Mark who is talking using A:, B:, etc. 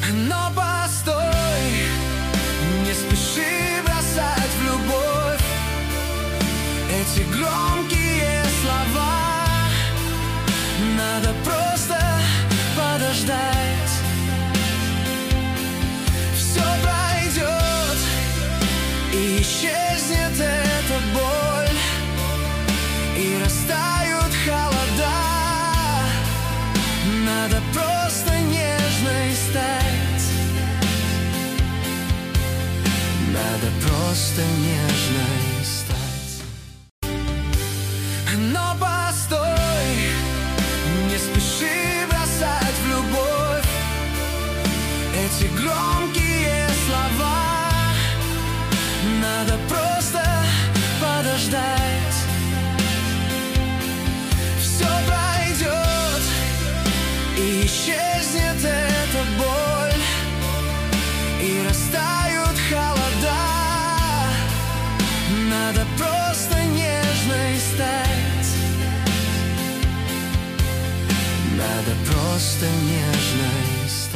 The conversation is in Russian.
A: Но постой, не спеши бросать в любовь эти громкие слова. Надо просто подождать. Все пройдет, и исчезнет эта боль, и растают холода. Надо просто нежной стать. Надо просто нежной стать. Но постой, не спеши бросать в любовь эти громкие слова. Надо просто подождать. Все пройдет, и исчезнет эта боль, и растают холода. Надо просто нежной стать. Надо просто нежной стать.